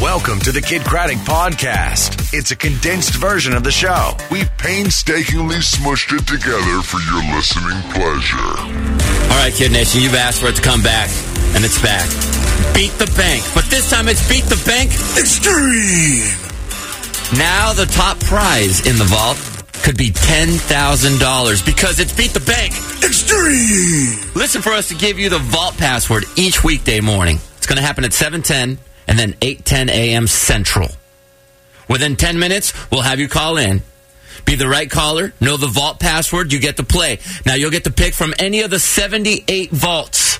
Welcome to the Kid Craddock Podcast. It's a condensed version of the show. We've painstakingly smushed it together for your listening pleasure. All right, Kid Nation, you've asked for it to come back, and it's back. Beat the Bank. But this time it's Beat the Bank Extreme. Now the top prize in the vault could be $10,000 because it's Beat the Bank Extreme. Listen for us to give you the vault password each weekday morning. It's going to happen at 7:10 and then 8:10 a.m. Central. Within 10 minutes, we'll have you call in. Be the right caller, know the vault password, you get to play. Now, you'll get to pick from any of the 78 vaults.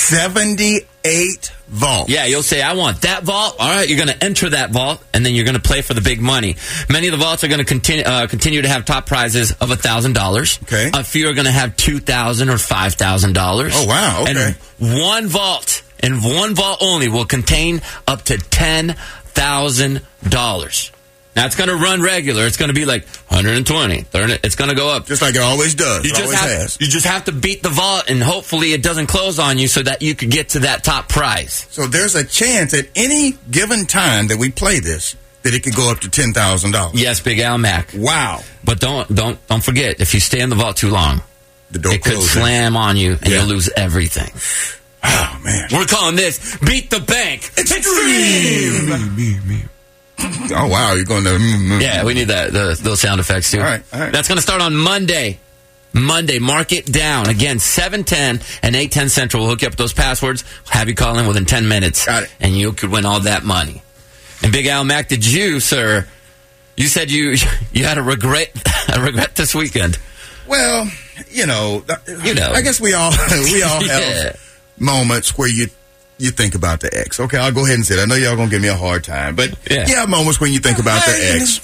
78 vaults. Yeah, you'll say, I want that vault. All right, you're going to enter that vault, and then you're going to play for the big money. Many of the vaults are going to continue to have top prizes of $1,000. Okay. A few are going to have $2,000 or $5,000. Oh, wow, okay. And one vault, and one vault only, will contain up to $10,000. Now, it's going to run regular. It's going to be like 120, 30. It's going to go up. Just like it always does. You just have to beat the vault, and hopefully it doesn't close on you so that you could get to that top prize. So there's a chance at any given time that we play this that it could go up to $10,000. Yes, Big Al Mac. Wow. But don't forget, if you stay in the vault too long, the door it could slam on you, and you'll lose everything. Oh, man. We're calling this Beat the Bank Extreme. Oh, wow. You're going to... Yeah, we need that. Those sound effects, too. All right. That's going to start on Monday. Mark it down. Again, 7:10 and 8:10 Central. We'll hook you up with those passwords. Have you call in within 10 minutes. Got it. And you could win all that money. And Big Al Mac, did you, sir... You said you had a regret this weekend. Well, I guess we all have moments where you think about the ex. Okay, I'll go ahead and say it. I know y'all gonna give me a hard time, but you have moments when you think about the ex.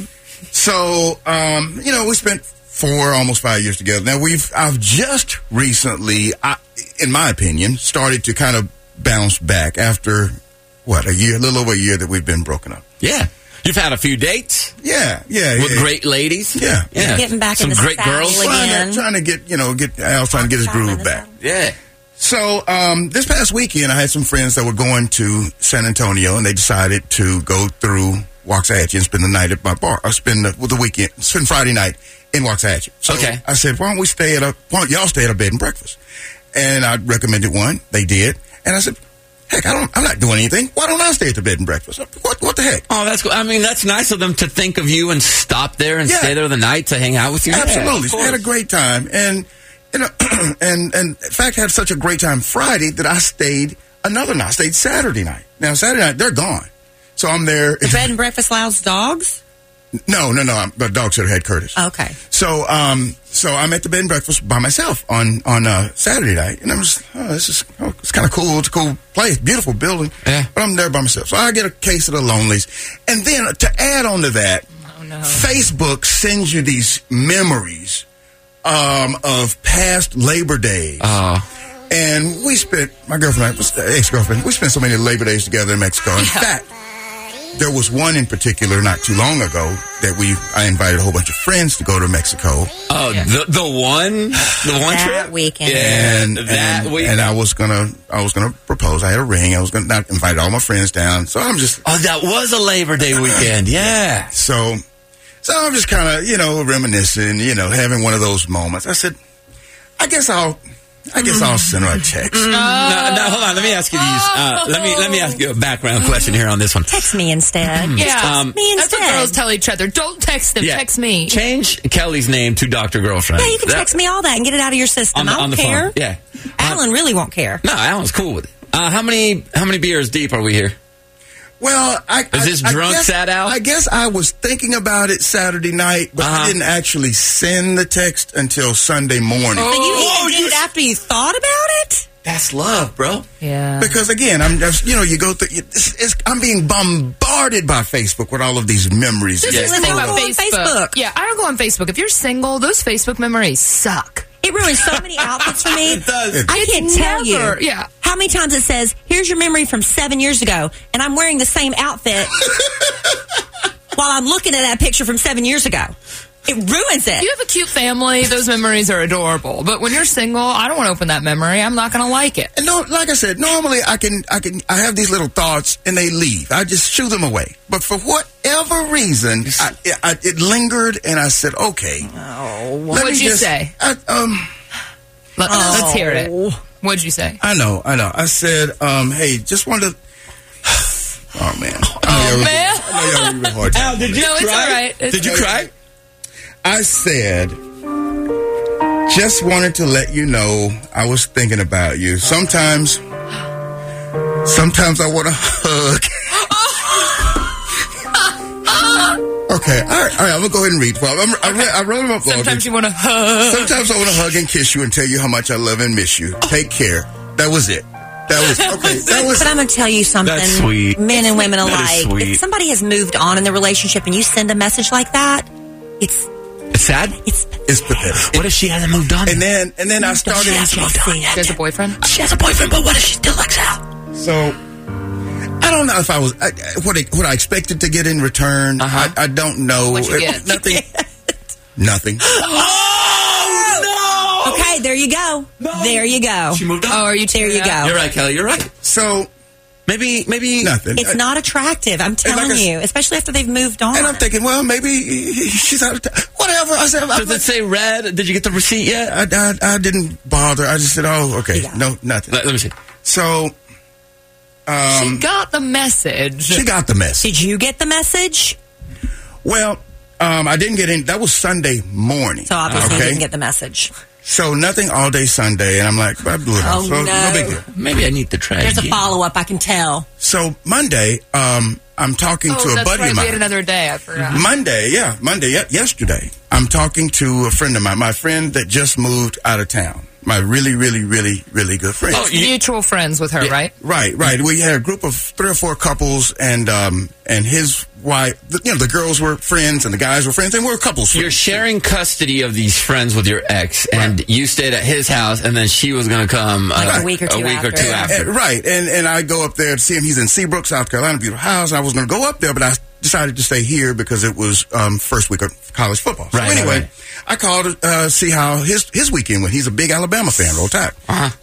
So we spent almost 5 years together. Now I've just recently, in my opinion, started to kind of bounce back after a little over a year that we've been broken up. Yeah. You've had a few dates. Yeah. With great ladies. Yeah. Getting back some into great girls. Trying to get Al's trying to get his groove back. Yeah. So this past weekend, I had some friends that were going to San Antonio, and they decided to go through Waxahachie and spend the night at my bar. Or spend Friday night in Waxahachie. So I said, why don't y'all stay at a bed and breakfast? And I recommended one. They did. And I said, heck, I'm not doing anything. Why don't I stay at the bed and breakfast? What the heck? Oh, that's cool. I mean, that's nice of them to think of you and stop there and stay there the night to hang out with you. Absolutely. Yeah, had a great time. And, and in fact, had such a great time Friday that I stayed another night. I stayed Saturday night. Now, Saturday night, they're gone. So I'm there. The bed and breakfast allows dogs? No. The dog sitter had Curtis. Okay. So I'm at the bed and breakfast by myself on Saturday night, and I'm just, it's kind of cool. It's a cool place, beautiful building. Yeah. But I'm there by myself, so I get a case of the lonelies, and then to add on to that, Facebook sends you these memories of past Labor Days. And we spent, my girlfriend, ex-girlfriend, we spent so many Labor Days together in Mexico. In fact, there was one in particular not too long ago that I invited a whole bunch of friends to go to Mexico. Oh, the one that trip weekend. And I was gonna propose. I had a ring. I was gonna invite all my friends down. So I'm just. Oh, that was a Labor Day weekend. Yeah. So I'm just kind of reminiscing. Having one of those moments. I said, I guess I'll send her a text. No, hold on. Let me ask you these. Let me ask you a background question here on this one. Text me instead. Yeah, me instead. That's what girls tell each other. Don't text them. Yeah. Text me. Change Kelly's name to Dr. Girlfriend. Yeah, you can text me all that and get it out of your system. I don't care. Phone. Yeah. Alan really won't care. No, Alan's cool with it. How many beers deep are we here? Well, is this drunk Sad Al? I guess I was thinking about it Saturday night, but I didn't actually send the text until Sunday morning. So you did it after you thought about it? That's love, bro. Yeah. Because again, I'm just, you go through. I'm being bombarded by Facebook with all of these memories. This is the thing about Facebook. Yeah, I don't go on Facebook. If you're single, those Facebook memories suck. It ruins so many outfits for me. It does. I can't tell you Yeah. how many times it says, here's your memory from 7 years ago, and I'm wearing the same outfit while I'm looking at that picture from 7 years ago. It ruins it. You have a cute family. Those memories are adorable. But when you're single, I don't want to open that memory. I'm not going to like it. And no, like I said, normally I have these little thoughts and they leave. I just shoo them away. But for whatever reason, it lingered and I said, okay. Oh, what'd you say? Let's hear it. What'd you say? I know. I said, hey, just wanted to... Oh, man. Man. I know y'all really hard time. Al, did you cry? It's all right. Did you cry? I said, just wanted to let you know I was thinking about you. Sometimes I want to hug. Okay, all right, I'm going to go ahead and read. I wrote him up. Sometimes you want to hug. Sometimes I want to hug and kiss you and tell you how much I love and miss you. Take care. That was it. But I'm going to tell you something. That's sweet. Men and women That alike. is sweet. If somebody has moved on in the relationship and you send a message like that, it's sad. It's pathetic. What if she hasn't moved on? And then I started. She has a boyfriend. She has a boyfriend, but what if she still likes Al? So I don't know if I was what I expected to get in return. I don't know. What'd you get? Nothing. Nothing. Oh no! Okay, there you go. No. There you go. She moved on. Oh, are you? There you go. You're right, Kelly. You're right. So. Maybe nothing. It's not attractive. I'm telling you, especially after they've moved on. And I'm thinking, well, maybe she's out of town. Whatever. I said, does it say red? Did you get the receipt yet? I didn't bother. I just said, oh, okay, no, nothing. Let me see. So, she got the message. She got the message. Did you get the message? Well, I didn't get in. That was Sunday morning. So obviously you didn't get the message. So nothing all day Sunday, and I'm like, I blew it off. So no big deal. Maybe I need the trash. There's a follow-up, I can tell. So Monday, I'm talking to a buddy of mine. We had another day, I forgot. Monday, yesterday, I'm talking to a friend of mine, my friend that just moved out of town. My really, really, really, really good friend. Oh, mutual friends with her, right? Right. We had a group of 3 or 4 couples, and his wife. The girls were friends, and the guys were friends, and we were couples. You're sharing custody of these friends with your ex, and you stayed at his house, and then she was going to come a week or two after. Right, and I go up there to see him. He's in Seabrook, South Carolina, beautiful house. I was going to go up there, but I decided to stay here because it was first week of college football. So anyway, I called to see how his weekend went. He's a big Alabama fan, roll tide.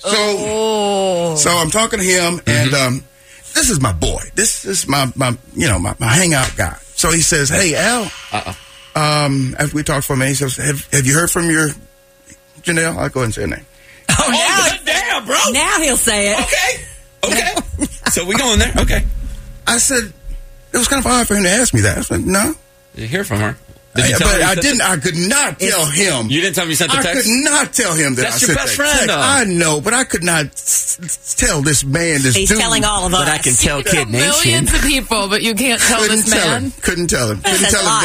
So I'm talking to him, and this is my boy. This is my hangout guy. So he says, "Hey Al," after we talked for a minute, he says, "Have you heard from your Janelle?" I'll go ahead and say her name. Oh, damn, bro! Now he'll say it. Okay. So we going there? Okay. I said. It was kind of odd for him to ask me that. I was like, no. Did you hear from her? I could not tell him. You didn't tell me you sent the text? I could not tell him that That's I your sent best that friend, text. though. I know, but I could not tell this man, this He's dude. telling all of us. But I can tell Kid Nation. Millions of people, but you can't tell this man. Couldn't tell him. Couldn't tell him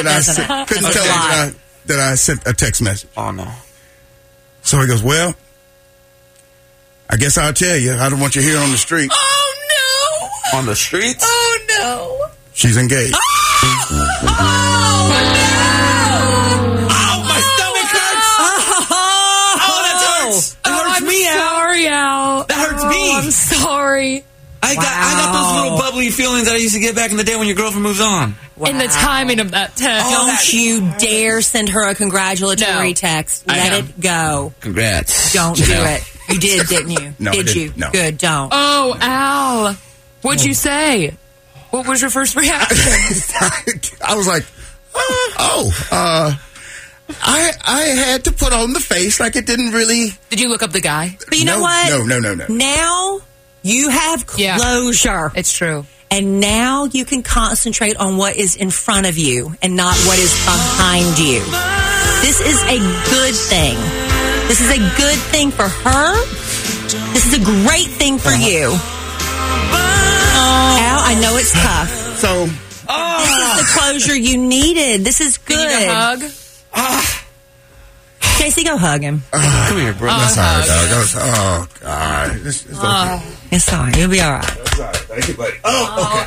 that I sent a text message. Oh, no. So he goes, well, I guess I'll tell you. I don't want you here on the street. Oh, no. On the streets? Oh, no. She's engaged. Oh, my stomach hurts. Oh, that hurts. That hurts me, Al. Sorry, Al. That hurts me. I'm sorry. I got those little bubbly feelings that I used to get back in the day when your girlfriend moves on. Wow. And the timing of that text. Don't you dare send her a congratulatory text. Let it go. Congrats. Don't do it. You did, didn't you? No, did you? No. Good, don't. Oh, Al. What'd you say? What was your first reaction? I was like, I had to put on the face like it didn't really. Did you look up the guy? But you know what? No. Now you have closure. It's true. And now you can concentrate on what is in front of you and not what is behind you. This is a good thing. This is a good thing for her. This is a great thing for you. Al, I know it's tough. So, this is the closure you needed. This is good. Need a hug? Casey, go hug him. Come here, bro. That's all right, dog. Oh, God. It's okay. It's all right. You'll be all right. That's all right. Thank you, buddy. Okay.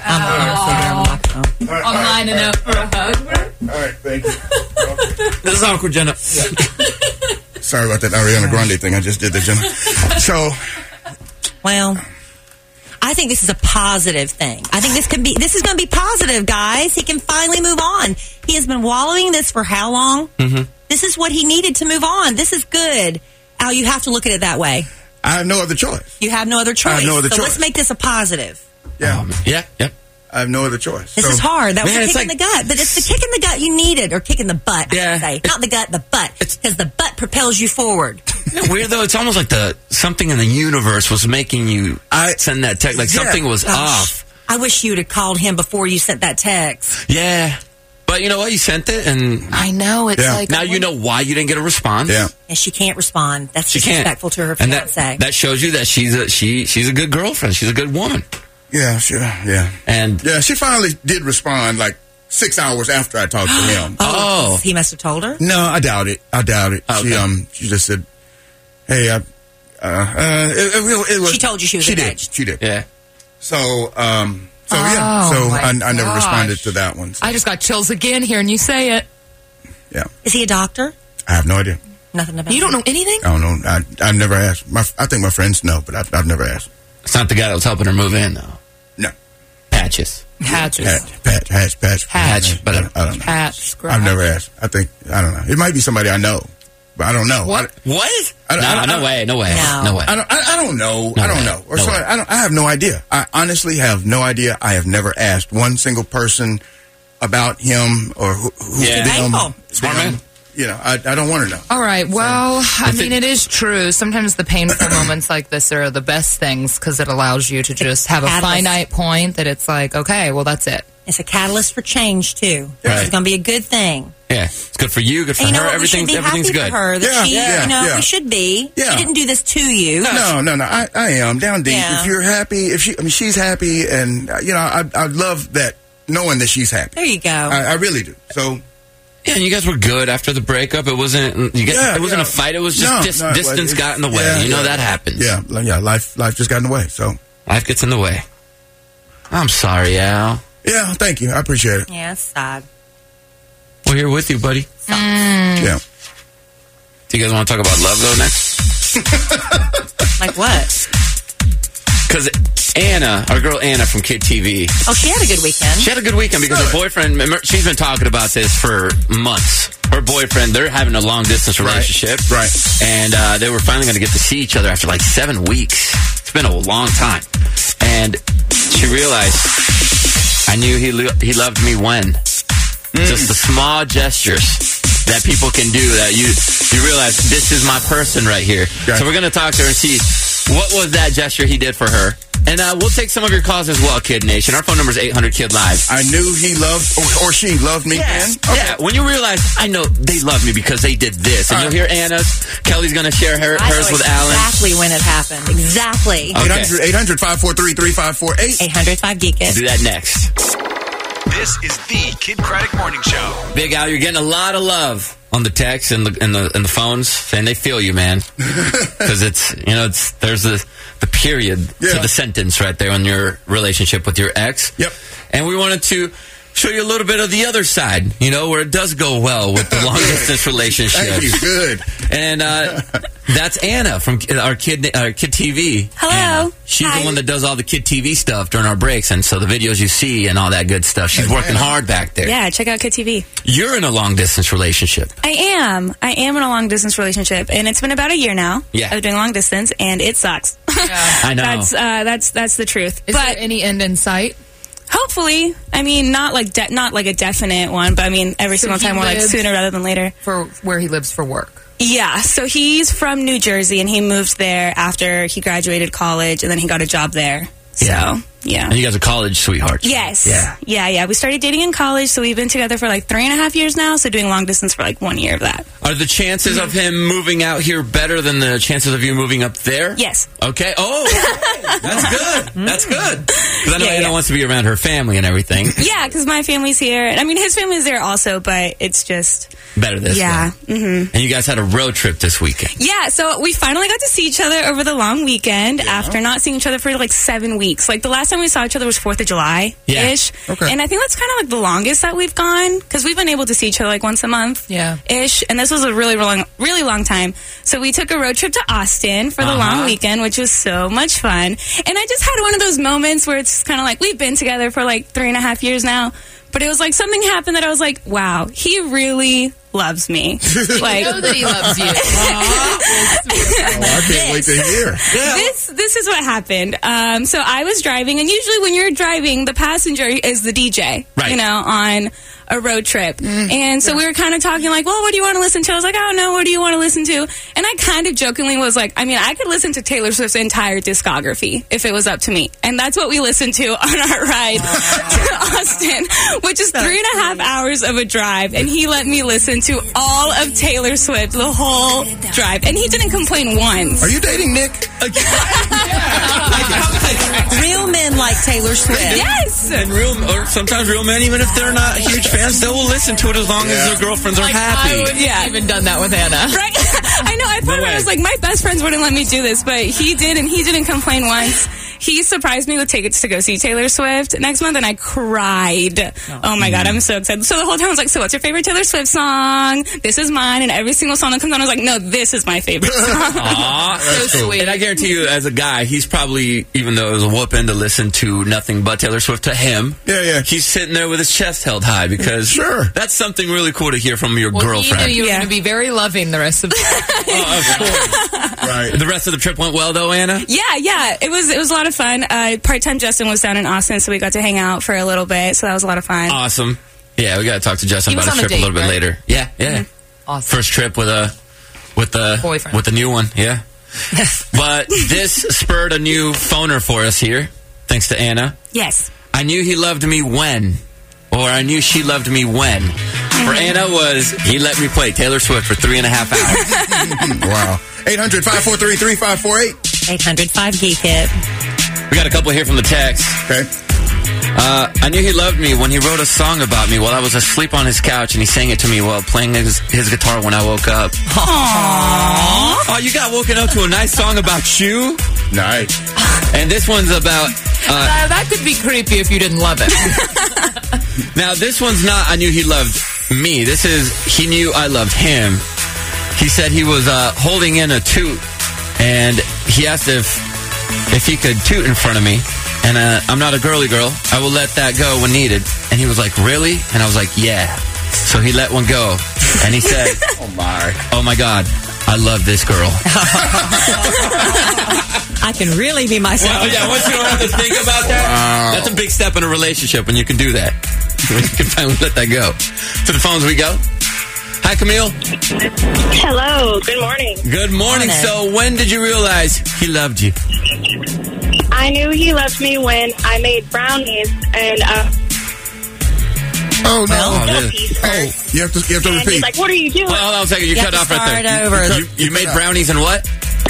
I'm lining up for a hug. All right, thank you. This is awkward, Jenna. Sorry about that Ariana Grande thing I just did there, Jenna. So, well, I I think this is a positive thing. I think this is going to be positive, guys. He can finally move on. He has been wallowing this for how long? Mm-hmm. This is what he needed to move on. This is good. Al, you have to look at it that way. I have no other choice. You have no other choice. I have no other choice. Let's make this a positive. Yeah. Yep. I have no other choice. This is hard. That was a kick in the gut. But it's the kick in the gut you needed. Or kick in the butt, I should say. Not the gut, the butt. Because the butt propels you forward. Weird, though. It's almost like something in the universe was making you send that text. Like something was off. I wish you would have called him before you sent that text. Yeah. But you know what? You sent it, and I know. It's like... Now you know why you didn't get a response. Yeah. And she can't respond. That's disrespectful to her fiancé. And that shows you that she's a good girlfriend. She's a good woman. Yeah, sure. Yeah. And she finally did respond like 6 hours after I talked to him. Oh. He must have told her? No, I doubt it. Okay. She just said, hey, she told you she was engaged. She did. Yeah. So I never responded to that one. So. I just got chills again hearing you say it. Yeah. Is he a doctor? I have no idea. Nothing about You don't know anything? I don't know. I've never asked. I think my friends know, but I've never asked. It's not the guy that was helping her move in, though. No. Patches. Patch. But I don't know. Patch. I've never asked. I don't know. It might be somebody I know, but I don't know. What? No way. No. I don't know. I don't know. I have no idea. I honestly have no idea. I have never asked one single person about him or who's them. Smart man. You know, I don't want to know. All right. Well, I mean, it is true. Sometimes the painful moments like this are the best things because it allows you to just have a finite point that it's like, okay, well, that's it. It's a catalyst for change, too. Right. It's going to be a good thing. Yeah. It's good for you, good for her. Everything's good. For her that we should be. Yeah. She didn't do this to you. No. I am down deep. Yeah. If you're happy, she's happy, and I love that knowing that she's happy. There you go. I really do. So. Yeah, and you guys were good after the breakup. It wasn't. It wasn't a fight. It was just distance got in the way. That happens. Yeah. Life just got in the way. So life gets in the way. I'm sorry, Al. Yeah, thank you. I appreciate it. Yeah, it's sad. We're here with you, buddy. Yeah. Do you guys want to talk about love though next? Like what? Because Anna, our girl Anna from Kid TV. Oh, she had a good weekend. She had a good weekend because her boyfriend, she's been talking about this for months. Her boyfriend, they're having a long distance relationship. Right. And they were finally going to get to see each other after like 7 weeks. It's been a long time. And she realized, I knew he loved me when. Just the small gestures that people can do that you realize this is my person right here. Okay. So we're going to talk to her and see what was that gesture he did for her. And we'll take some of your calls as well, Kid Nation. Our phone number is 800-KID-LIVE. I knew he loved, or she loved me then? Okay. Yeah, when you realize, I know they love me because they did this. And you'll hear Anna's. Kelly's going to share hers with Alan. Exactly when it happened. Exactly. Okay. 800-543-3548. 800-5-GEEK-IT. We'll do that next. This is the Kid Craddock Morning Show. Big Al, you're getting a lot of love on the text and the phones, saying they feel you, man. Because there's the period to the sentence right there on your relationship with your ex. Yep. And we wanted to show you a little bit of the other side, where it does go well with the long distance relationship. Thank you. Good. And that's Anna from our Kid TV. Hello. Anna. She's the one that does all the Kid TV stuff during our breaks, and so the videos you see and all that good stuff. She's working hard back there. Yeah, check out Kid TV. You're in a long distance relationship. I am in a long distance relationship, and it's been about a year now. Yeah. Of doing long distance, and it sucks. Yeah. I know. That's the truth. Is there any end in sight? Hopefully, I mean, not like a definite one, but I mean, every single time we're like sooner rather than later. For where he lives for work. Yeah, so he's from New Jersey, and he moved there after he graduated college, and then he got a job there. So, yeah. And you guys are college sweethearts. Yes. Yeah. We started dating in college, so we've been together for like 3.5 years now, so doing long distance for like 1 year of that. Are the chances of him moving out here better than the chances of you moving up there? Yes. Okay. Oh, that's good. That's good. Because I know Anna wants to be around her family and everything. Yeah, because my family's here. I mean, his family's there also, but it's just... better this way. Mm-hmm. And you guys had a road trip this weekend. Yeah, so we finally got to see each other over the long weekend after not seeing each other for like 7 weeks. Like the last last time we saw each other was 4th of July-ish. Yeah. Okay. And I think that's kind of like the longest that we've gone, because we've been able to see each other like once a month. Yeah. Ish. And this was a really long time. So we took a road trip to Austin for the long weekend, which was so much fun. And I just had one of those moments where it's kind of like, we've been together for like 3.5 years now. But it was like something happened that I was like, wow, he really loves me. Like, I know that he loves you. I can't wait to hear. This is what happened. So I was driving, and usually when you're driving, the passenger is the DJ, right. You know, on a road trip. And so we were kind of talking like, well, what do you want to listen to? I was like, I don't know, what do you want to listen to? And I kind of jokingly was like, I mean, I could listen to Taylor Swift's entire discography if it was up to me. And that's what we listened to on our ride to Austin, which is 3.5 hours of a drive. And he let me listen to all of Taylor Swift the whole drive. And he didn't complain once. Are you dating Nick? Real men like Taylor Swift. Yes! And sometimes real men, even if they're not huge fans, they will listen to it as long as their girlfriends are happy. I wouldn't have even done that with Anna. Right? I know. I thought I was like, my best friends wouldn't let me do this, but he did, and he didn't complain once. He surprised me with tickets to go see Taylor Swift next month, and I cried. Oh my God, I'm so excited. So the whole time I was like, so what's your favorite Taylor Swift song? This is mine. And every single song that comes on, I was like, no, this is my favorite song. So sweet. And I guarantee you, as a guy, he's probably, even though it was a whooping to listen to nothing but Taylor Swift, to him, he's sitting there with his chest held high, because that's something really cool to hear from your girlfriend. He knew you were going to be very loving the rest of the trip. Of course. Right. The rest of the trip went well, though, Anna? Yeah. It was a lot of fun. Part-time Justin was down in Austin, so we got to hang out for a little bit, so that was a lot of fun. Awesome. Yeah, we got to talk to Justin about his trip a little bit later. Yeah. Awesome. First trip with the boyfriend. With the new one, yeah. But this spurred a new phoner for us here, thanks to Anna. Yes. I knew he loved me when, or I knew she loved me when. For Anna was, he let me play Taylor Swift for 3.5 hours. Wow. 800-543-3548. 800-5-GEEK-IT. We got a couple here from the text. Okay. I knew he loved me when he wrote a song about me while I was asleep on his couch, and he sang it to me while playing his guitar when I woke up. Aww. Oh, you got woken up to a nice song about you? Nice. And this one's about... that could be creepy if you didn't love it. Now, this one's not I knew he loved me. This is he knew I loved him. He said he was holding in a toot, and he asked if he could toot in front of me. And I'm not a girly girl. I will let that go when needed. And he was like, really? And I was like, yeah. So he let one go. And he said, oh my God, I love this girl. I can really be myself. Well, yeah, once you don't have to think about that, that's a big step in a relationship when you can do that. When you can finally let that go. To the phones we go. Hi, Camille. Hello. Good morning. Good morning. So when did you realize he loved you? I knew he loved me when I made brownies and oh no! You have to and repeat. he's like, "What are you doing?" Well, hold on a second. You cut off right there. Over. You made brownies and what?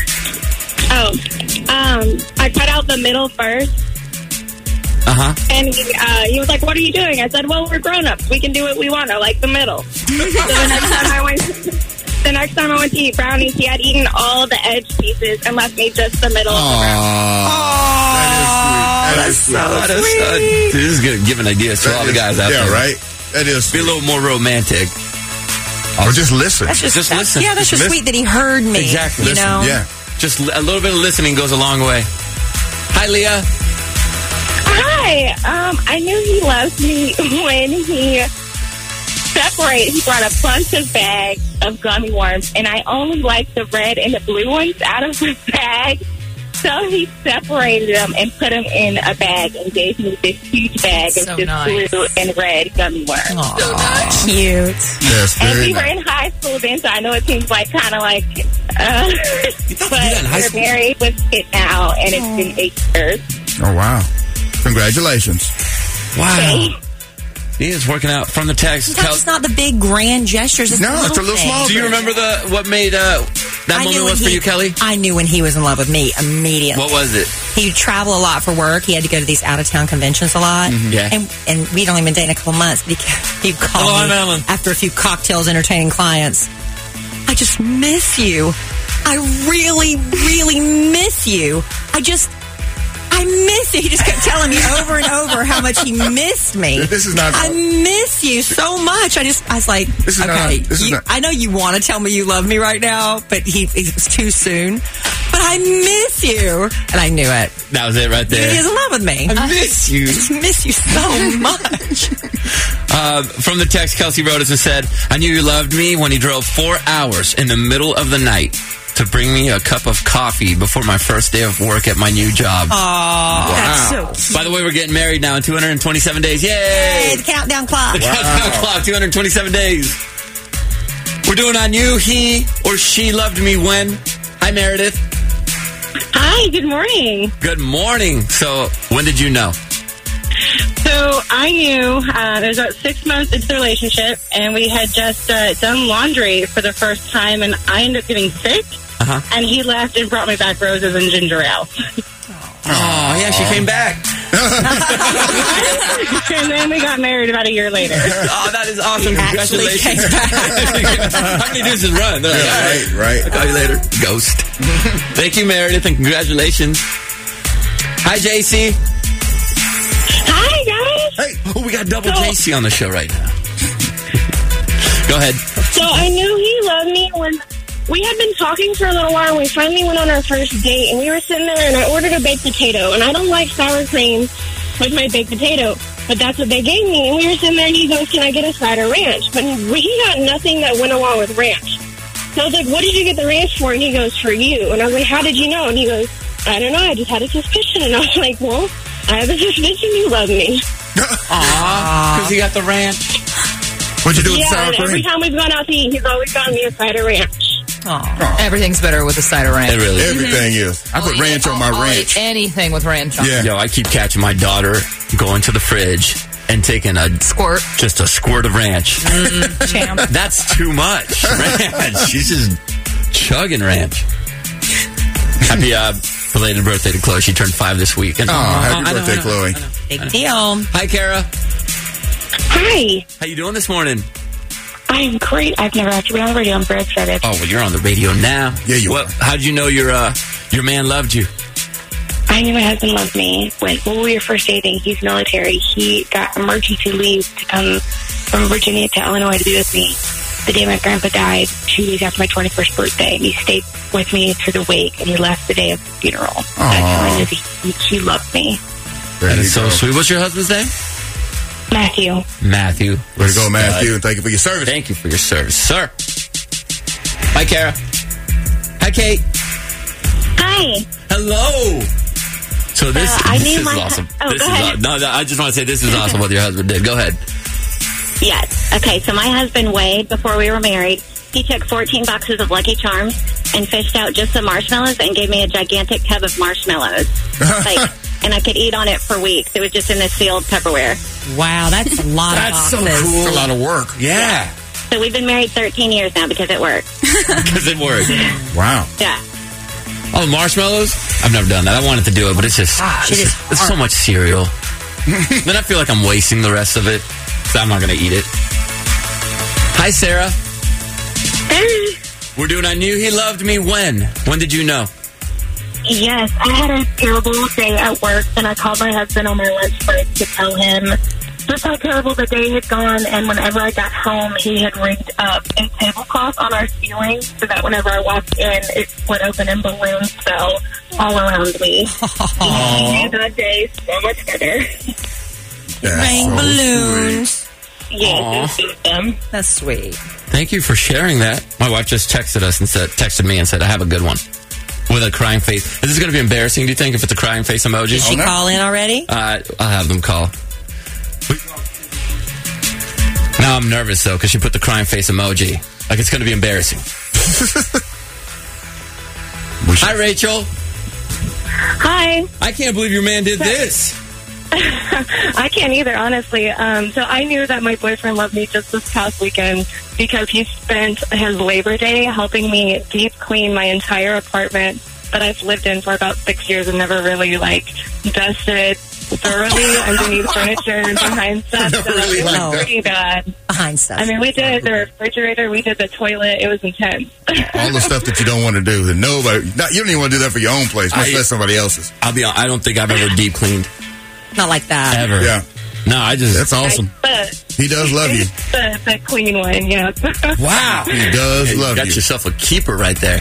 I cut out the middle first. And he was like, "What are you doing?" I said, "Well, we're grown-ups. We can do what we want. I like the middle." So the next time I went to eat brownies, he had eaten all the edge pieces and left me just the middle of the brownies. That is sweet. This is good. Giving ideas to all the guys out there. Yeah, right. That is. Be a little more romantic. Or just listen. Just listen. Yeah, that's just sweet that he heard me. Exactly. You know? Yeah. Just a little bit of listening goes a long way. Hi, Leah. Hi. I knew he loved me when he he brought a bunch of bags of gummy worms, and I only liked the red and the blue ones out of the bag. So he separated them and put them in a bag and gave me this huge bag of just blue and red gummy worms. Aww. So nice. Cute. Yes, and we were in high school then, so I know it seems like kind of like, but we're married with it now, and it's been 8 years. Oh, wow. Congratulations. Wow. Okay. He is working out from the text. Sometimes it's not the big grand gestures. It's it's a little small. Do you remember what made that moment was for you, Kelly? I knew when he was in love with me immediately. What was it? He'd travel a lot for work. He had to go to these out-of-town conventions a lot. Mm-hmm. Yeah. And we'd only been dating a couple months. But he'd call me after a few cocktails entertaining clients. I just miss you. I really, really miss you. I I miss you. He just kept telling me over and over how much he missed me. This is not. I miss you so much. I was like, I know you want to tell me you love me right now, but it was too soon. But I miss you. And I knew it. That was it right there. He is in love with me. I miss you. I just miss you so much. From the text, Kelsey wrote us and said, I knew you loved me when he drove 4 hours in the middle of the night to bring me a cup of coffee before my first day of work at my new job. Aww, wow. That's so cute. By the way, we're getting married now in 227 days. Yay! Yay, the countdown clock. The countdown clock, 227 days. We're doing I knew he or she loved me when. Hi, Meredith. Hi, good morning. Good morning. So, when did you know? So, I knew it was about 6 months into the relationship, and we had just done laundry for the first time, and I ended up getting sick, and he left and brought me back roses and ginger ale. Oh, yeah, she came back. And then we got married about a year later. Oh, that is awesome. Congratulations. How many dudes is run? Like, right. I'll call you later. Ghost. Thank you, Meredith, and congratulations. Hi, JC. Hi, guys. Hey, we got double JC on the show right now. Go ahead. So I knew he loved me when we had been talking for a little while, and we finally went on our first date, and we were sitting there, and I ordered a baked potato, and I don't like sour cream with my baked potato, but that's what they gave me, and we were sitting there, and he goes, can I get a side of ranch? But he got nothing that went along with ranch. So I was like, what did you get the ranch for? And he goes, for you. And I was like, how did you know? And he goes, I don't know, I just had a suspicion. And I was like, well, I have a suspicion you love me. Aww, because he got the ranch. What'd you do with the sour cream? Yeah, every time we've gone out to eat, he's always gotten me a side of ranch. Aww. Everything's better with a side of ranch. It really is. Everything is. I put ranch on my ranch. Anything with ranch on it. Yeah. Yo, I keep catching my daughter going to the fridge and taking a squirt. Just a squirt of ranch. Champ. That's too much ranch. She's just chugging ranch. Happy belated birthday to Chloe. She turned 5 this week. Happy birthday, Chloe. Big deal. Hi, Kara. Hi. How you doing this morning? I'm great. I've never actually been on the radio. I'm very excited. Oh, well, you're on the radio now. Yeah, you are. How did you know your man loved you? I knew my husband loved me when we were first dating. He's military. He got emergency leave to come from Virginia to Illinois to be with me the day my grandpa died, 2 days after my 21st birthday. And he stayed with me to the wake, and he left the day of the funeral. That's how I knew he loved me. That is so sweet. What's your husband's name? Matthew. Way to go, Matthew, and thank you for your service. Thank you for your service, sir. Hi, Kara. Hi, Kate. Hi. Hello. So this is awesome. Oh, this is awesome. No, I just want to say this is awesome what your husband did. Go ahead. Yes. Okay, so my husband, Wade, before we were married, he took 14 boxes of Lucky Charms and fished out just some marshmallows and gave me a gigantic tub of marshmallows. And I could eat on it for weeks. It was just in this sealed Tupperware. Wow, that's a lot of boxes. So cool. That's a lot of work. Yeah. So we've been married 13 years now because it worked. Because it worked. Wow. Yeah. Oh, marshmallows? I've never done that. I wanted to do it, but it's just it's so much cereal. Then I feel like I'm wasting the rest of it, so I'm not going to eat it. Hi, Sarah. Hey. We're doing I Knew He Loved Me when? When did you know? Yes, I had a terrible day at work, and I called my husband on my lunch break to tell him just how terrible the day had gone, and whenever I got home, he had rigged up a tablecloth on our ceiling so that whenever I walked in, it split open and balloons fell all around me. He made that day so much better. Rain balloons. Yes, them. That's sweet. Thank you for sharing that. My wife just texted me and said, I have a good one. With a crying face. Is this going to be embarrassing, do you think, if it's a crying face emoji? Did she call in already? I'll have them call. Now I'm nervous, though, because she put the crying face emoji. Like, it's going to be embarrassing. Hi, Rachel. Hi. I can't believe your man did this. I can't either, honestly. So I knew that my boyfriend loved me just this past weekend because he spent his Labor Day helping me deep clean my entire apartment that I've lived in for about 6 years and never really, dusted, thoroughly underneath furniture and behind stuff. So it was pretty bad. Behind stuff. I mean, we did the refrigerator, we did the toilet. It was intense. All the stuff that you don't want to do. That nobody, you don't even want to do that for your own place, much less somebody else's. I'll be honest, I don't think I've ever deep cleaned. Not like that. Ever. Yeah. No, that's awesome. He does love you. The clean one, yeah. Wow. He does love you. Got yourself a keeper right there.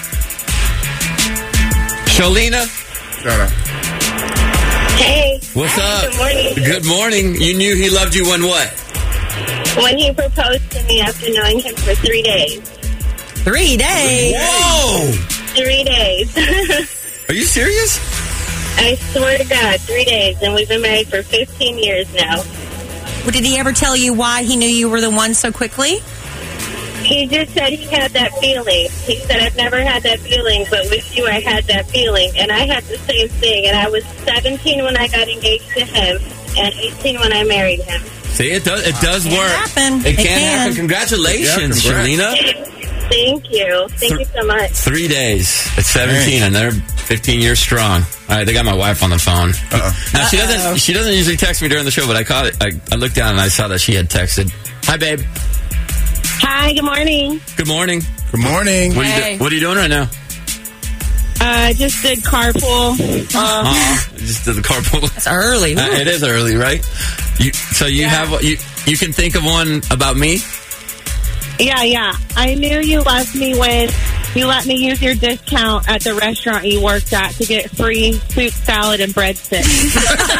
Sholina. Shout out. Hey. What's up? Good morning. Good morning. You knew he loved you when what? When he proposed to me after knowing him for 3 days. 3 days? Whoa! 3 days. Are you serious? I swear to God, 3 days, and we've been married for 15 years now. Well, did he ever tell you why he knew you were the one so quickly? He just said he had that feeling. He said, I've never had that feeling, but with you I had that feeling. And I had the same thing. And I was 17 when I got engaged to him and 18 when I married him. See, it does work. Happen. It can happen. Congratulations, Sholina. Thank you. Thank you so much. 3 days at 17, and they're 15 years strong. All right, they got my wife on the phone. Now, she doesn't usually text me during the show, but I caught it. I looked down and I saw that she had texted. Hi, babe. Hi, good morning. Good morning. Good morning. What are you doing right now? Just did carpool. Just did the carpool. It's early. It is early, right? You can think of one about me? Yeah. I knew you loved me when you let me use your discount at the restaurant you worked at to get free soup, salad, and breadsticks.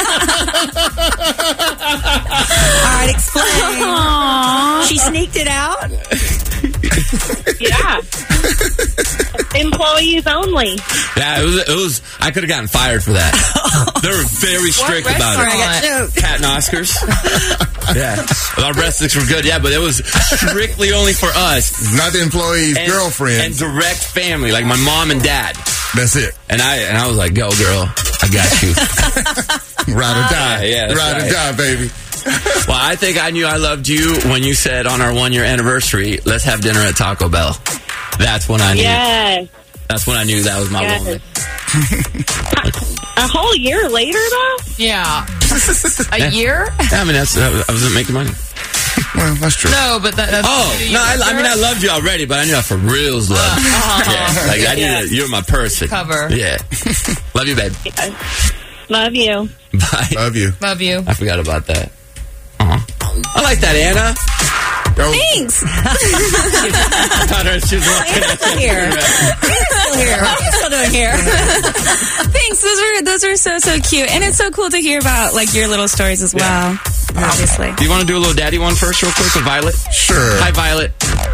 All right, explain. Aww. She sneaked it out? Yeah. Employees only. Yeah, it was. I could have gotten fired for that. They were very strict about it. Pat and Oscars. Yeah, our breadsticks were good. Yeah, but it was strictly only for us, not the employee's girlfriend and direct family, like my mom and dad. That's it. And I was like, "Go, girl, I got you." Ride or die. Yeah, ride or die, baby. Well, I think I knew I loved you when you said on our 1 year anniversary, let's have dinner at Taco Bell. That's when I knew. Yes. That's when I knew that was my woman. A whole year later, though? Yeah. A year? Yeah, I mean, I wasn't making money. Well, that's true. No, but that's... I loved you already, but I knew I for reals love. Yeah, like I knew that you're my person. Cover. Yeah. Love you, babe. Yes. Love you. Bye. Love you. Love you. I forgot about that. I like that, Anna. Thanks. I thought she was walking out here. Still here. What are you still doing here? Thanks. Those are so cute, and it's so cool to hear about like your little stories as well. Obviously. Do you want to do a little daddy one first, real quick, with Violet? Sure. Hi, Violet.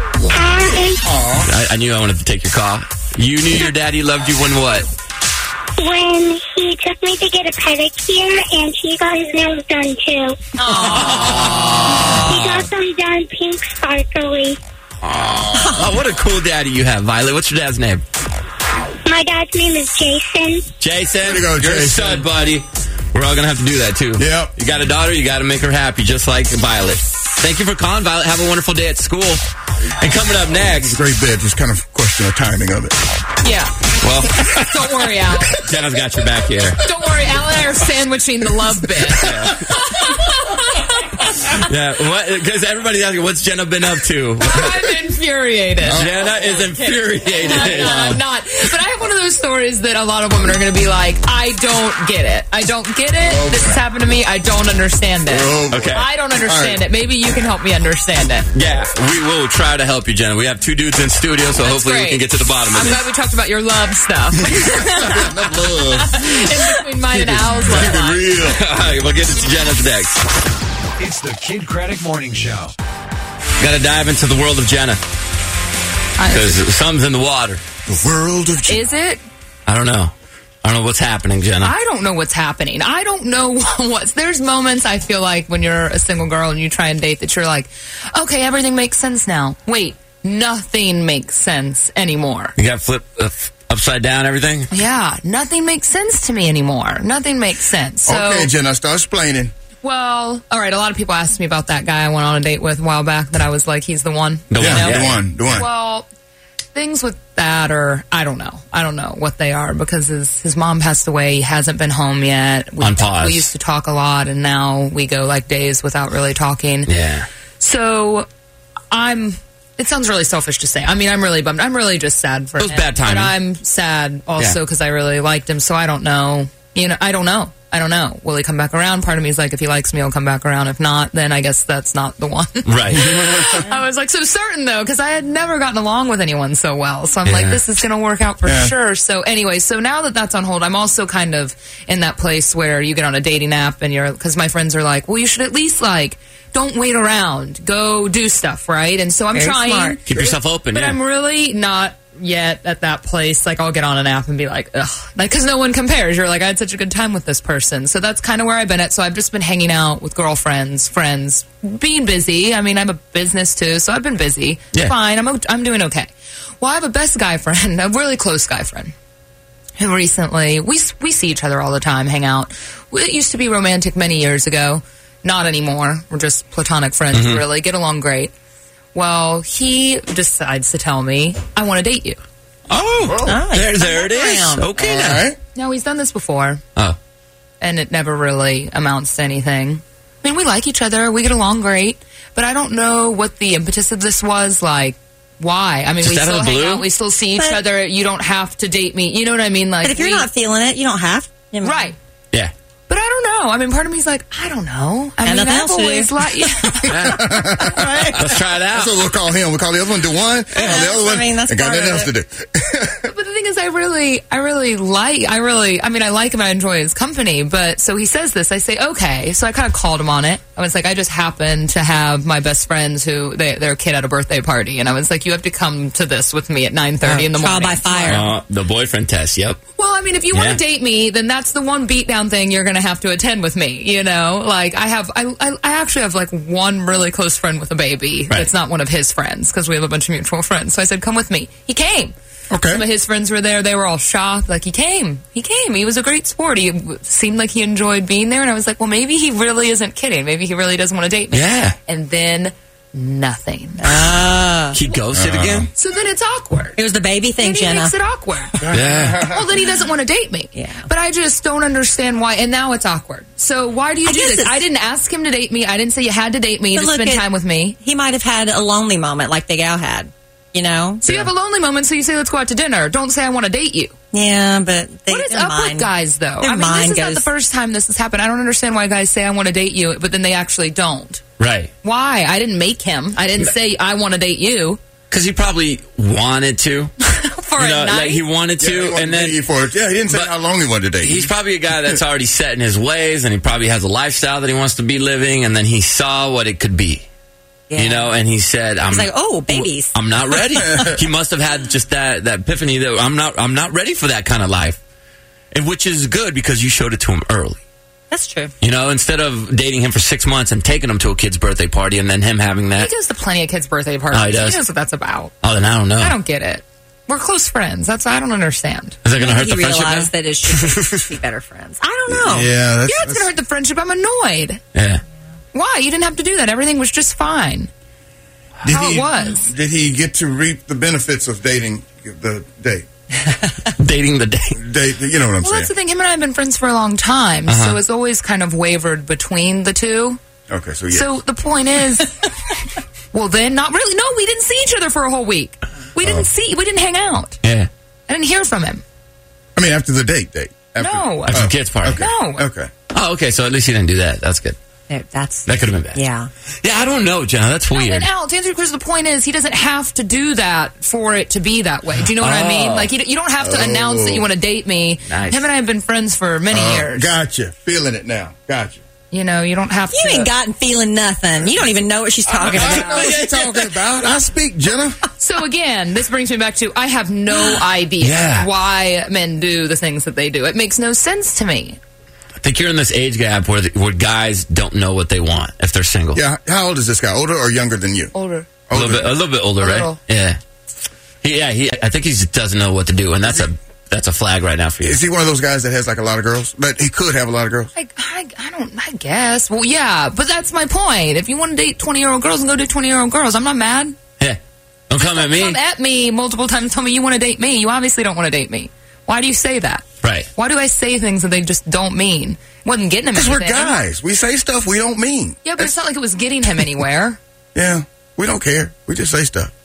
I knew I wanted to take your call. You knew your daddy loved you when what? When he took me to get a pedicure, and he got his nails done, too. Aww. He got them done pink sparkly. Oh, what a cool daddy you have, Violet. What's your dad's name? My dad's name is Jason. Jason? There you go, You're a stud, buddy. We're all going to have to do that, too. Yep. You got a daughter, you got to make her happy, just like Violet. Thank you for calling, Violet. Have a wonderful day at school. And coming up next... Great bit. Just kind of question the timing of it. Yeah. Well... Don't worry, Al. Jenna's got your back here. Don't worry, Al and I are sandwiching the love bit. Yeah, because everybody's asking, what's Jenna been up to? I'm infuriated. Jenna is infuriated. I'm not. But I have one of those stories that a lot of women are going to be like, I don't get it. I don't get it. Okay. This has happened to me. I don't understand it. Okay. I don't understand it. Maybe you can help me understand it. Yeah, we will try to help you, Jenna. We have two dudes in studio, so hopefully we can get to the bottom of it. I'm glad we talked about your love stuff. Love. In between mine and Al's love. Keep it real. All right, we'll get to Jenna's next. It's the Kid Craddock Morning Show. Got to dive into the world of Jenna. Because something's in the water. The world of Jenna. Is it? I don't know. I don't know what's happening, Jenna. I don't know what's happening. I don't know what's... There's moments I feel like when you're a single girl and you try and date that you're like, okay, everything makes sense now. Wait, nothing makes sense anymore. You got flipped upside down everything? Yeah, nothing makes sense to me anymore. Nothing makes sense. So, okay, Jenna, start explaining. Well, all right, a lot of people asked me about that guy I went on a date with a while back that I was like, he's the one. The one. The one. Well, things with that, or I don't know what they are, because his mom passed away. He hasn't been home yet. On pause. We used to talk a lot, and now we go like days without really talking. Yeah. So it sounds really selfish to say. I mean, I'm really bummed. I'm really just sad for him. It was bad timing. But I'm sad also because I really liked him. So I don't know. I don't know. Will he come back around? Part of me is like, if he likes me, he'll come back around. If not, then I guess that's not the one. Right. I was like so certain, though, because I had never gotten along with anyone so well. So I'm like, this is going to work out for sure. So anyway, so now that that's on hold, I'm also kind of in that place where you get on a dating app and because my friends are like, well, you should at least don't wait around. Go do stuff, right? And so I'm trying. Smart. Keep yourself open, But I'm really not yet at that place. Like, I'll get on an app and be like, ugh. Because no one compares. You're like, I had such a good time with this person. So that's kind of where I've been at. So I've just been hanging out with girlfriends, friends, being busy. I mean, I have a business too, so I've been busy. Yeah. Fine. I'm doing okay. Well, I have a best guy friend, a really close guy friend, who recently, we see each other all the time, hang out. It used to be romantic many years ago. Not anymore. We're just platonic friends, really. Get along great. Well, he decides to tell me, I want to date you. Oh, nice. there it is. Okay, now. Right. No, he's done this before. Oh. And it never really amounts to anything. I mean, we like each other. We get along great. But I don't know what the impetus of this was. Like, why? I mean, we still hang out. We still see each other. You don't have to date me. You know what I mean? Like, but if you're not feeling it, you don't have to. Right. Yeah. But I don't know. I mean, part of me's like, I don't know. I mean, I've always like, right. Let's try it out. That's what we'll call him. We'll call the other one DeJuan. The other one, that's I got nothing else to do. But the thing is, I like him. I enjoy his company. But so he says this. I say, okay. So I kind of called him on it. I was like, I just happen to have my best friends their kid at a birthday party. And I was like, you have to come to this with me at 9:30 in the morning. Trial by fire. The boyfriend test, yep. Well, I mean, if you want to date me, then that's the one beatdown thing you're going to have to attend with me, you know? Like, I actually have, like, one really close friend with a baby. Right. It's not one of his friends, because we have a bunch of mutual friends. So I said, come with me. He came. Okay. Some of his friends were there. They were all shocked. Like, he came. He was a great sport. He seemed like he enjoyed being there. And I was like, well, maybe he really isn't kidding. Maybe he really doesn't want to date me. Yeah. And then nothing. He ghosted again? So then it's awkward. It was the baby thing, Jenna. Jenna. Makes it awkward. Yeah. Well, then he doesn't want to date me. Yeah. But I just don't understand why. And now it's awkward. So why do you do this? I didn't ask him to date me. I didn't say you had to date me to spend time with me. He might have had a lonely moment like Big Al had. You know? So you have a lonely moment, so you say, let's go out to dinner. Don't say I want to date you. Yeah, but what is up with guys, though? I mean, this is not the first time this has happened. I don't understand why guys say I want to date you, but then they actually don't. Right. Why? I didn't make him. I didn't say I want to date you. Because he probably wanted to. For a night? Like he wanted to, and then he didn't say how long he wanted to date. He's probably a guy that's already set in his ways, and he probably has a lifestyle that he wants to be living, and then he saw what it could be. Yeah. You know, and he said, "I'm like, oh, babies. I'm not ready." He must have had just that epiphany that I'm not ready for that kind of life, and which is good because you showed it to him early. That's true. You know, instead of dating him for 6 months and taking him to a kid's birthday party, and then him having that. He goes to plenty of kids' birthday parties. Oh, he does? He knows what that's about. Oh, then I don't know. I don't get it. We're close friends. I don't understand. Is that going to hurt the friendship? He realized that it should be better friends. I don't know. Yeah, it's going to hurt the friendship. I'm annoyed. Yeah. Why? You didn't have to do that. Everything was just fine. It was. Did he get to reap the benefits of dating the date? Dating the date. You know what I'm saying? Well, that's the thing. Him and I have been friends for a long time, so it's always kind of wavered between the two. Okay, so yeah. So the point is, well, then not really. No, we didn't see each other for a whole week. We didn't hang out. Yeah. I didn't hear from him. I mean, after the date. No. After the kids' party. Okay. No. Okay. Oh, okay. So at least he didn't do that. That's good. That could have been bad. Yeah. Yeah, I don't know, Jenna. That's weird. And Al, to answer your question, the point is he doesn't have to do that for it to be that way. Do you know what I mean? Like, you don't have to announce that you want to date me. Nice. Him and I have been friends for many years. Gotcha. Feeling it now. Gotcha. You know, you don't have to. You ain't gotten feeling nothing. You don't even know what she's talking about. I know what she's talking about. I speak, Jenna. So again, this brings me back to I have no idea why men do the things that they do. It makes no sense to me. I think you're in this age gap where guys don't know what they want if they're single. Yeah. How old is this guy? Older or younger than you? Older. A little bit older, right? Yeah. I think he just doesn't know what to do, and that's a flag right now for you. Is he one of those guys that has like a lot of girls? But he could have a lot of girls. I guess. Well, yeah, but that's my point. If you want to date 20-year-old girls, then go date 20-year-old girls. I'm not mad. Yeah. Don't come at me. Come at me multiple times and tell me you want to date me. You obviously don't want to date me. Why do you say that? Right. Why do I say things that they just don't mean? Wasn't getting him anything. Because we're guys. We say stuff we don't mean. Yeah, but it's not like it was getting him anywhere. Yeah, we don't care. We just say stuff.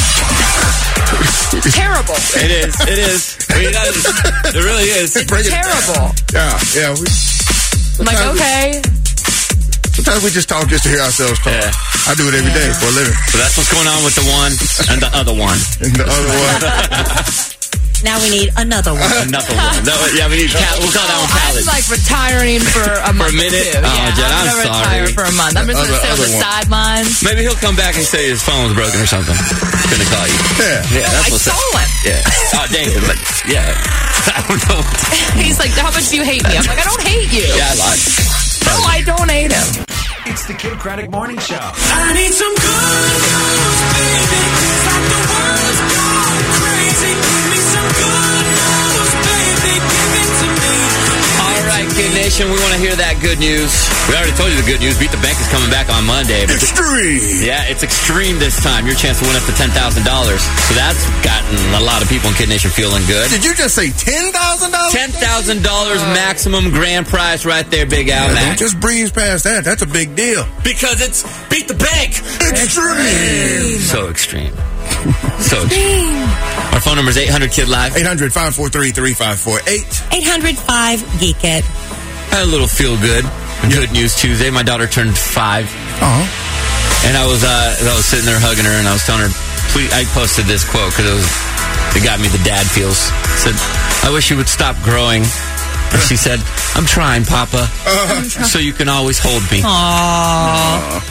It's terrible. It is. It is. It really is. It's terrible. Yeah. I'm like, okay. Sometimes we just talk just to hear ourselves talk. Yeah. I do it every day for a living. So that's what's going on with the one and the other one. And the other one. Now we need another one. Another one. No, yeah, we need. We'll call that one I'm Khaled. like retiring for a month. For a minute? Too. Oh, Yeah, Jen, I'm gonna sorry. retire for a month. I'm just going to sit on the sidelines. Maybe he'll come back and say his phone was broken or something. He's going to call you. Yeah. That's I what's saw him. Yeah. Oh, dang it. But, yeah. I don't know. He's like, how much do you hate me? I'm like, I don't hate you. Yeah, I lied. No, I don't hate him. It's the Kid Craddock Morning Show. I need some good news, baby. It's like the world's gone crazy. Give me some good news, baby. Give it to me. All right, Kid Nation, we want to hear that good news. We already told you the good news. Beat the Bank is coming back on Monday. But Extreme. yeah, it's extreme this time. Your chance to win up to $10,000. So that's gotten a lot of people in Kid Nation feeling good. Did you just say $10,000? $10,000 maximum grand prize right there, Big Al Don't Mac. just breeze past that. That's a big deal. Because it's Beat the Bank. Extreme. So extreme. So extreme. Our phone number is 800-KID-LIVE. 800-543-3548. 805-GEEK-IT. I had a little feel good. Good News Tuesday. My daughter turned 5. Uh-huh. And I was sitting there hugging her, and I was telling her, please, I posted this quote because it got me the dad feels. I said, I wish you would stop growing. And she said, I'm trying, Papa, so you can always hold me. Aww.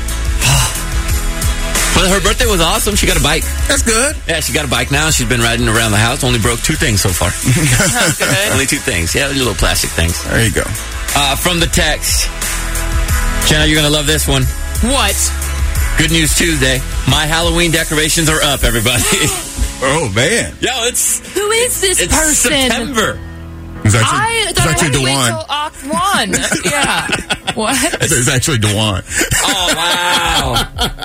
But her birthday was awesome. She got a bike. That's good. Yeah, she got a bike now. She's been riding around the house. Only broke 2 things so far. Only 2 things. Yeah, little plastic things. There you go. From the text. Jenna, you're going to love this one. What? Good News Tuesday. My Halloween decorations are up, everybody. Oh, man. Yo, it's Who is this it's person? September. It's I thought I had to wait Dewan. till Oct 1. Yeah. What? It's actually Dewan. Oh, wow.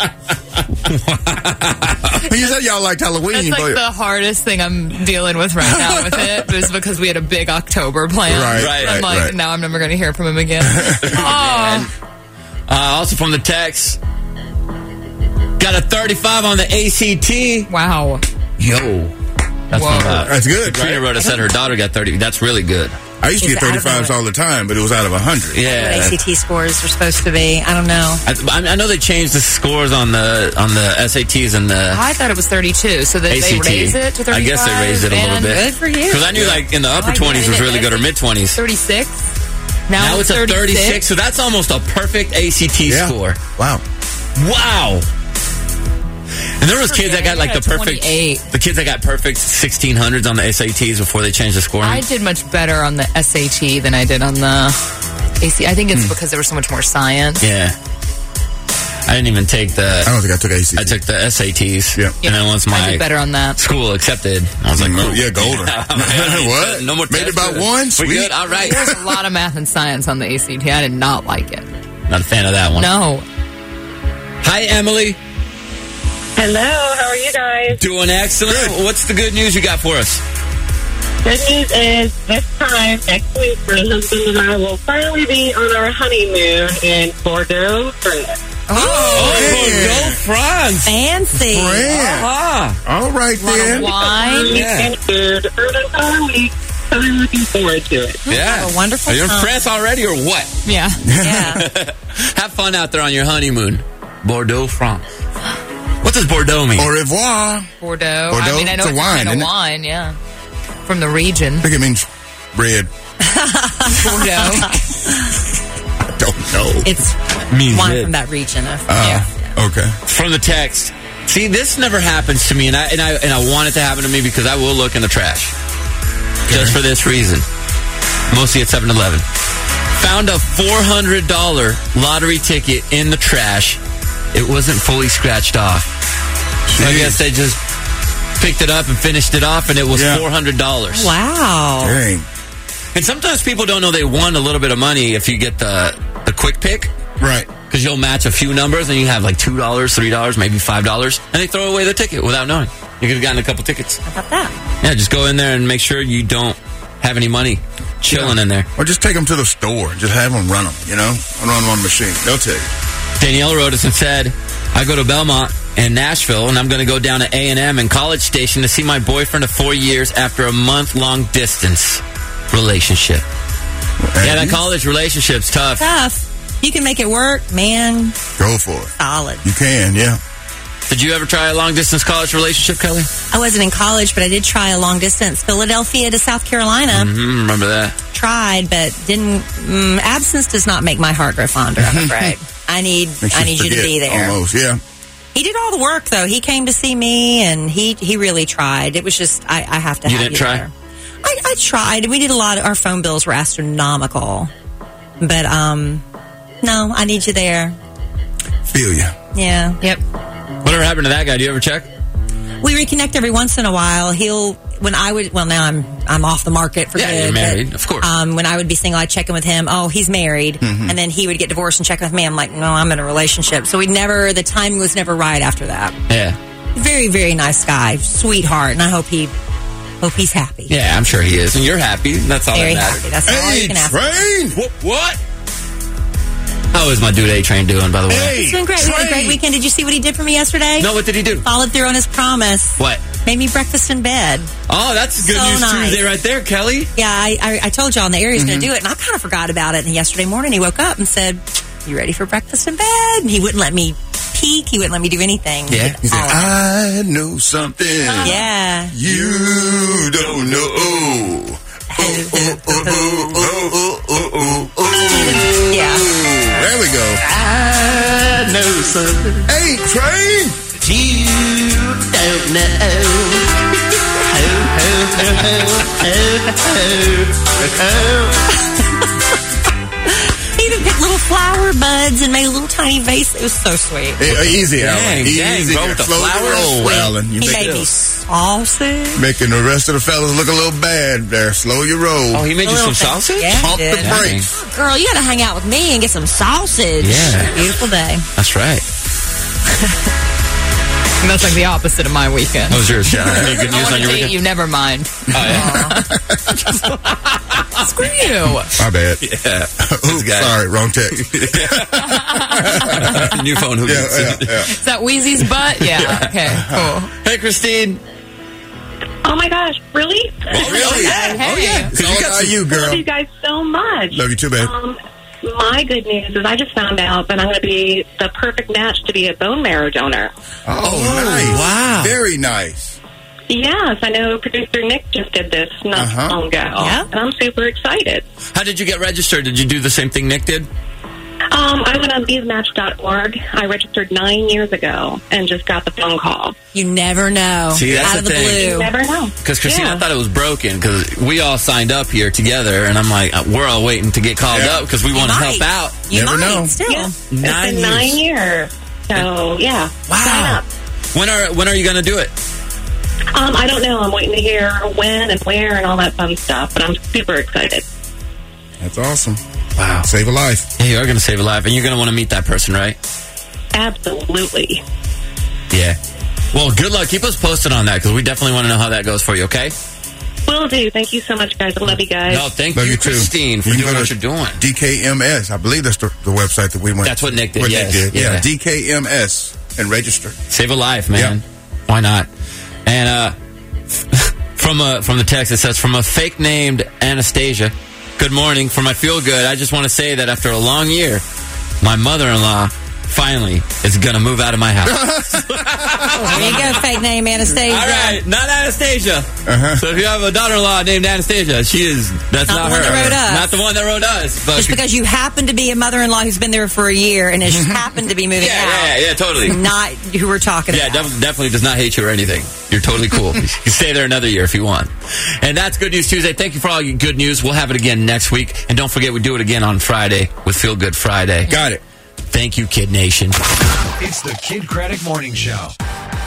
You said y'all liked Halloween. That's like but the hardest thing I'm dealing with right now with it is because we had a big October plan. Right, I'm like, right. now I'm never going to hear from him again. Oh. Also from the text. Got a 35 on the ACT. Wow. Yo. That's Whoa. That's good, Katrina right? wrote us said her daughter got 30. That's really good. I used to get Is it out of 35s all the time, but it was out of 100. Yeah. What ACT scores are supposed to be. I don't know. I know they changed the scores on the SATs and the I thought it was 32, so that they ACT. raised it to 35. I guess they raised it a little bit. Good for you. Because I knew like in the upper 20s was really good or mid 20s. 36. Now it's a 36, so that's almost a perfect ACT score. Wow. Wow. And there was kids that got like the perfect, 28. the kids that got perfect 1600s on the SATs before they changed the scoring. I did much better on the SAT than I did on the AC. I think it's because there was so much more science. Yeah. I didn't even take I don't think I took ACT. I took the SATs. Yeah. And then once I my did better on that. school accepted, I was like, yeah, golden. What? No more Made it tests. about one? We Sweet. good? All right. There was a lot of math and science on the ACT. I did not like it. Not a fan of that one. No. Hi, Emily. Hello, how are you guys? Doing excellent. Good. What's the good news you got for us? Good news is this time next week, my husband and I will finally be on our honeymoon in Bordeaux, France. Bordeaux, France. Fancy. Brand. Ah. All right, then. Wine. Yeah. Food for the entire week, so I'm looking forward to it. Yeah. Have a wonderful Are you in time. France already or what? Yeah. Yeah. Have fun out there on your honeymoon. Bordeaux, France. What does Bordeaux mean? Au revoir. Bordeaux. Bordeaux? I mean, I know It's a wine, kind of isn't it? wine, yeah. From the region. I think it means red. Bordeaux. I don't know. It's Means wine it. from that region. Okay. From the text. See, this never happens to me, and I want it to happen to me because I will look in the trash. Just for this reason. Mostly at 7-Eleven. Found a $400 lottery ticket in the trash. It wasn't fully scratched off. So I guess they just picked it up and finished it off, and it was $400. Wow. Dang. And sometimes people don't know they won a little bit of money if you get the quick pick. Right. Because you'll match a few numbers and you have like $2, $3, maybe $5, and they throw away the ticket without knowing. You could have gotten a couple tickets. How about that? Yeah, just go in there and make sure you don't have any money chilling in there. Or just take them to the store and just have them run them, run them on the machine. They'll tell you. Danielle wrote us and said, I go to Belmont in Nashville, and I'm going to go down to A&M and College Station to see my boyfriend of 4 years after a month-long distance relationship. Yeah, that college relationship's tough. Tough. You can make it work, man. Go for it. Solid. You can, yeah. Did you ever try a long-distance college relationship, Kelly? I wasn't in college, but I did try a long-distance. Philadelphia to South Carolina. Mm-hmm, remember that. Tried, but didn't. Absence does not make my heart grow fonder, I'm afraid. I need you to be there. Almost, yeah. He did all the work, though. He came to see me, and he really tried. It was just, I have to have you try? there. I tried. We did a lot. Our phone bills were astronomical. But, no, I need you there. Feel you. Yeah. Yep. Whatever happened to that guy? Do you ever check? We reconnect every once in a while. Now I'm off the market for good. Yeah, you're married, of course. When I would be single, I'd check in with him. Oh, he's married. Mm-hmm. And then he would get divorced and check in with me. I'm like, no, I'm in a relationship. So the timing was never right after that. Yeah. Very, very nice guy. Sweetheart. And I hope he's happy. Yeah, I'm sure he is. And you're happy. That's all Very that matters. happy. That's all you can ask. Train! What? How is my dude A-Train doing, by the way? It's been great. We had a great weekend. Did you see what he did for me yesterday? No, what did he do? Followed through on his promise. What? Made me breakfast in bed. Oh, that's good So news nice. Tuesday right there, Kelly. Yeah, I told y'all in the area he's going to do it, and I kind of forgot about it. And yesterday morning he woke up and said, "You ready for breakfast in bed?" And he wouldn't let me peek. He wouldn't let me do anything. Yeah. He said, I know something. Yeah. You don't know. Yeah. There we go. I know something Hey, Train! you don't He even picked little flower buds and made a little tiny vase. It was so sweet. Easy, Alan. Dang, Easy. bro, with the Slow flowers. roll, Alan. He made me sausage. Making the rest of the fellas look a little bad there. Slow your roll. Oh, he made A you some little thing. sausage? Yeah, Pump he the did. brakes. Girl, you got to hang out with me and get some sausage. Yeah. Beautiful day. That's right. And that's like the opposite of my weekend. That was yours, Shannon. Any good I news want on to your date weekend? you. Never mind. Oh, yeah. Screw you. My bad. Yeah. Oops, sorry, wrong text. New phone. Who Yeah. Is that Wheezy's butt? Yeah. Okay. Cool. Hey, Christine. Oh my gosh, really? Really? Hey. Oh, yeah. It's all about you, I girl. love you guys so much. Love you too, babe. My good news is I just found out that I'm going to be the perfect match to be a bone marrow donor. Oh, nice. Wow. Very nice. Yes, I know producer Nick just did this not too long ago. Yeah. And I'm super excited. How did you get registered? Did you do the same thing Nick did? I went on beesmatch.org. I registered 9 years ago and just got the phone call. You never know. See, that's Out of the the thing. blue. You never know. Because Christine, Yeah. I thought it was broken because we all signed up here together, and I'm like, we're all waiting to get called Yeah. up because we want to help out. You Never might know. still. Yeah. 9 It's been years. 9 years. So, yeah. Sign Wow. up. When are you going to do it? I don't know. I'm waiting to hear when and where and all that fun stuff, but I'm super excited. That's awesome. Wow. Save a life. Yeah, you are going to save a life, and you're going to want to meet that person, right? Absolutely. Yeah. Well, good luck. Keep us posted on that because we definitely want to know how that goes for you, okay? Will do. Thank you so much, guys. I love you guys. No, thank Love you, you too. Christine, for You can doing go what to you're doing. DKMS. I believe that's the website that we went. That's what Nick did, What yes. Nick did. Yeah. Yeah. DKMS and register. Save a life, man. Why not? And from the text, it says, from a fake named Anastasia, good morning. For my feel good, I just want to say that after a long year, my mother-in-law finally is going to move out of my house. There you go, fake name Anastasia. All right, not Anastasia. Uh-huh. So if you have a daughter-in-law named Anastasia, that's not the her. one that wrote us. Not the one that wrote us. But Just because you happen to be a mother-in-law who's been there for a year and has happened to be moving out. yeah, totally. Not who we're talking Yeah, about. definitely does not hate you or anything. You're totally cool. You can stay there another year if you want. And that's Good News Tuesday. Thank you for all your good news. We'll have it again next week. And don't forget, we do it again on Friday with Feel Good Friday. Got it. Thank you, Kid Nation. It's the Kid Craddock Morning Show.